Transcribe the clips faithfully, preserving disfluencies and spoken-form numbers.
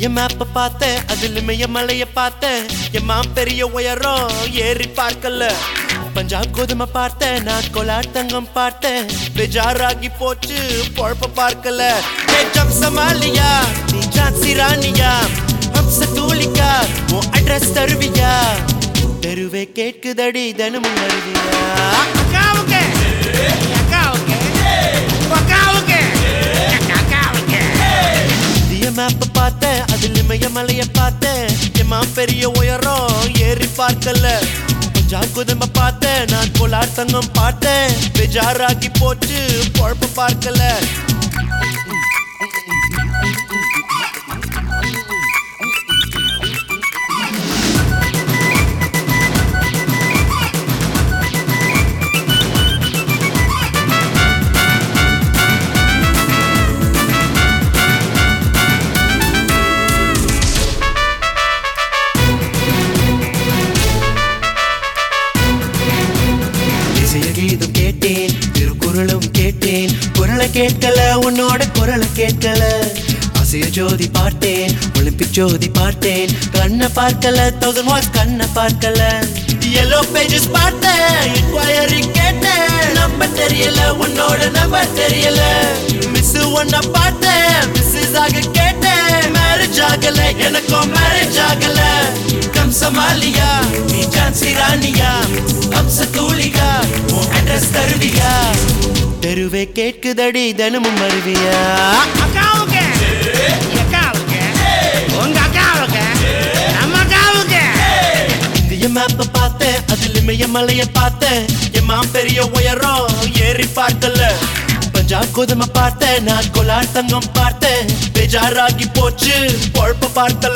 இந்திய மேப்ப பார்த்தேன், அதுலமைய மலைய பார்த்தேன். எம்மா பெரிய உயரம் ஏறி பார்க்கல. பஞ்சாப் கோதுமை பார்த்தேன், நான் கோலார் தங்கம் பார்த்தேன். பெஜாராகி போச்சு பொழப்ப பார்க்கல. ஜப் சமாலியா நீ ஜான்சி ராணியா, ஹம்ச தூளிக்கா உன் அட்ரஸ் தருவியா? தெருவே கேட்குதடி தினமும் வருவியா? அக்காவுக்கு அக்காவுக்கு அக்காவுக்கு அக்காவுக்கு இந்திய மேப்ப பார்த்தேன், அதுலமைய மலைய பார்த்தேன். எம்மா பெரிய உயரம் ஏறி பார்க்கல. பஞ்சாப் கோதுமை பார்த்தேன், நான் கோலார் தங்கம் பார்த்தேன். பெஜாராகி போச்சு பொழப்ப பார்க்கல. கீதம் கேட்டேன், திருக்குறளும் கேட்டேன். குரலை கேட்கல, உன்னோட குரலை கேட்கல. அசைய ஜோதி பார்த்தேன், ஒலிம்பிக் ஜோதி பார்த்தேன். கண்ணை பார்க்கல, தௌசண்ட் வாட்ஸ் கண்ணை பார்க்கல. எல்லோ பேஜஸ் பார்த்தேன், இன்குவயரி கேட்டேன். நம்பர் தெரியல, உன்னோட நம்பர் தெரியல. மிஸ் ஒன்ன பார்த்தேன், மிஸ்ஸஸ் ஆக கேட்டேன். மேரேஜ் ஆகல, எனக்கும் மேரேஜ் ஆகல. கம் சமாலியா நீ ஜான்சி ராணியா, ஹம்ச தூளிகா உன் அட்ரஸ் தருவியா? தெருவே கேட்குதடி தினமும் வருவியா? அக்காவுக்கு அக்காவுக்கு உங்க அக்காவுக்கு நம்ம அக்காவுக்கு இந்திய மேப்ப பார்த்தேன், அதுலமைய மலைய பார்த்தேன். எம்மா பெரிய உயரம் ஏறி பார்க்கல. பஞ்சாப் கோதுமை பார்த்தேன், நான் கோலார் தங்கம் பார்த்தேன். பெஜாராகி போச்சு பொழப்ப பார்க்கல.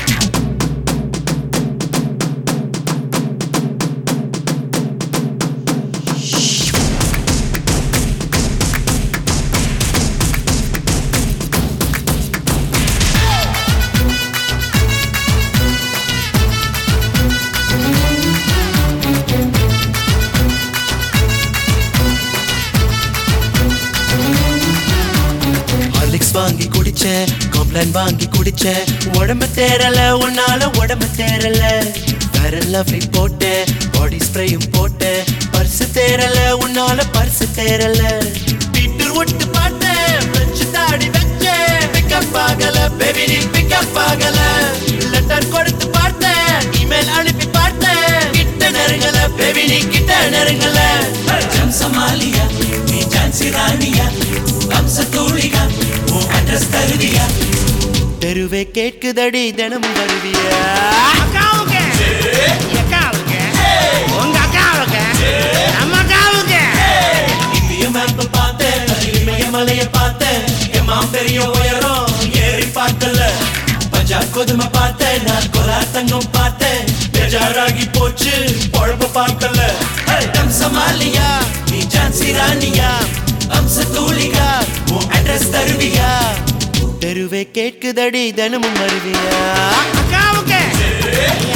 வாங்கி குடிச்சேன், காம்ப்ளான் வாங்கி குடிச்சேன். உடம்பு தேரல, உன்னால உடம்பு தேரல. ஃபேர் அண்ட் லவ்லி போட்டேன், பாடி ஸ்ப்ரேயும் போட்டேன். பர்ஸ் தேரல, உன்னால பர்ஸ் தேரல. பீட்டர் விட்டு பார்த்தேன், பிரெஞ்சு தாடி வச்சேன். பிக்கப் ஆகல, பேபி நீ பிக்கப் ஆகல. லெட்டர் கொடுத்து பார்த்தேன், இமெயில் அனுப்பி பார்த்தேன். கிட்ட நெருங்கல, பேபி நீ கிட்ட நெருங்கல. ஜம் சமாலியா நீ ஜான்சி ராணியா, ஹம்ச தூளிகா உன் அட்ரஸ் தருவியா? தெருவே கேட்குதடி தினமும் வருவியா? அக்காவுக்கு அக்காவுக்கு உங்க அக்காவுக்கு நம்ம அக்காவுக்கு இந்திய மேப்ப பார்த்தேன், அதுலமைய மலைய பார்த்தேன். எம்மா பெரிய உயரம் ஏறி பார்க்கல. பஞ்சாப் கோதுமை பார்த்தேன், நான் கோலார் தங்கம் பார்த்தேன். பெஜாராகி போச்சு பொழப்ப பார்க்கல. கம் சமாலியா நீ ஜான்சி ராணியா, ஹம்ச தூளிகா உன் அட்ரஸ் தருவியா? தெருவே கேட்குதடி தினமும் வருவியா? அக்காவுக்கு